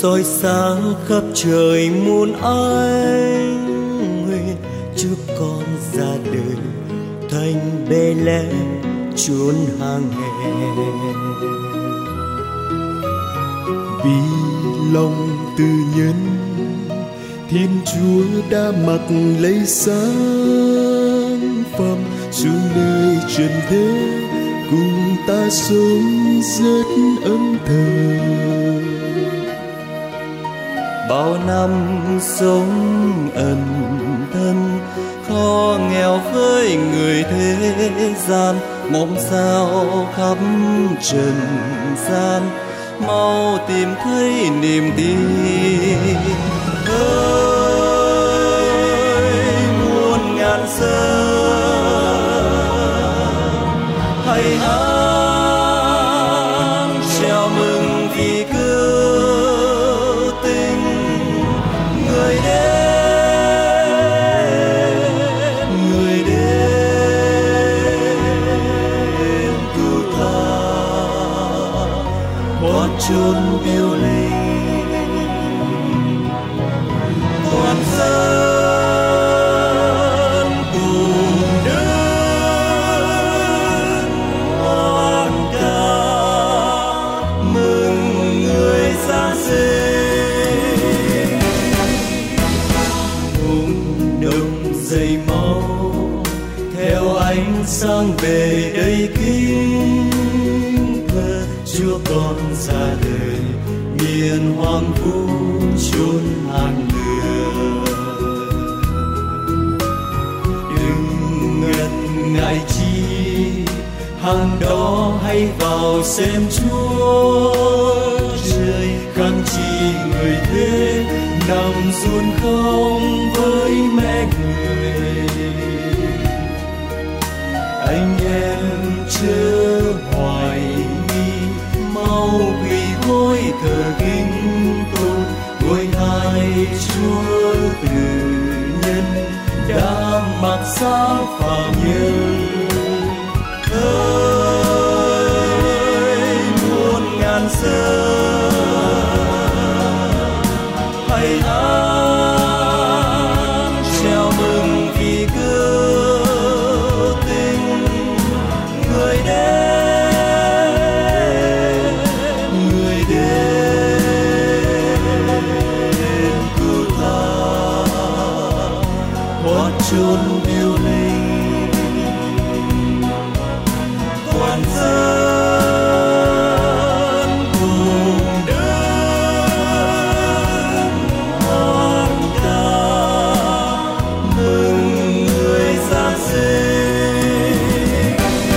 soi sáng khắp trời muôn ánh nguyện chúc con ra đời thành Bethlehem chốn hàng hè. Vì lòng từ nhân, Thiên Chúa đã mặc lấy sáng phẩm xuống nơi trần thế, cùng ta sống rất ấm thầm. Bao năm sống ẩn thân, khó nghèo với người thế gian, mong sao khắp trần gian mau tìm thấy niềm tin. Ơi muôn ngàn dân hãy hát chào mừng vì cứu tinh người đến cứu tha có chốn yêu linh. Toàn dân cùng đứng hoan ca mừng người Giáng sinh. Hùng đông dậy máu theo ánh sáng về đây kính thờ Chúa con ra đời miền hoang vu chốn hàng lửa. Đừng ngần ngại chi hàng đó hãy vào xem Chúa trời khang chi người thế nằm run không với mẹ người. Anh em chớ hoài nghi mau quỳ gối thờ kính tôn ngôi hai Chúa từ nhân đã mặc xác phàm nhân. Ơi muôn ngàn dân hãy hát chào mừng vì cứu tinh người đến cứu tha có chốn yêu linh. Toàn dân cùng đứng hoan ca mừng người Giáng sinh.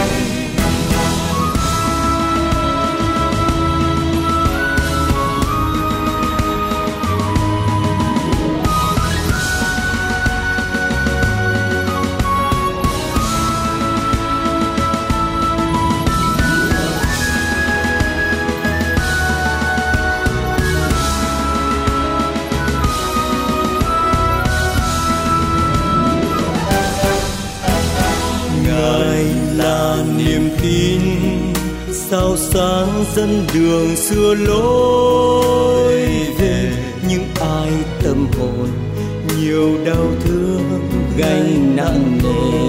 Ngài là niềm tin sao sáng dẫn đường xưa lối về những ai tâm hồn nhiều đau thương gánh nặng nề.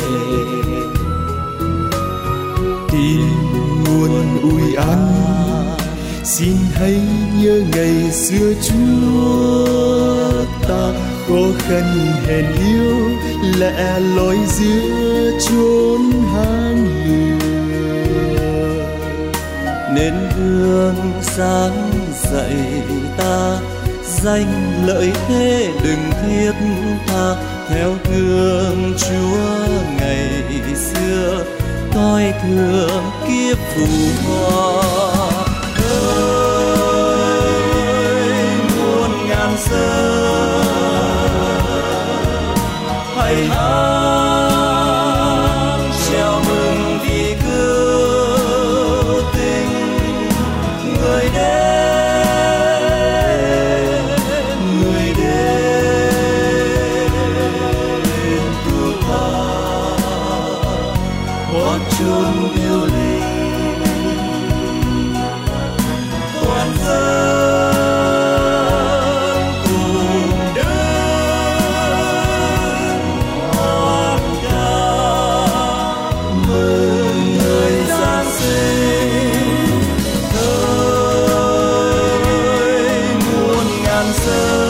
Tìm nguồn ủi an, xin hãy nhớ ngày xưa Chúa ta khó khăn hèn yếu lẻ loi giữa chốn hang lửa. Nên gương sáng dạy ta danh lợi thế đừng thiết tha, theo gương Chúa ngày xưa coi thường kiếp phù hoa. Ơi muôn ngàn dân hãy hát chào mừng vì cứu tinh người đến cứu tha có chốn yêu linh. Toàn dân sơ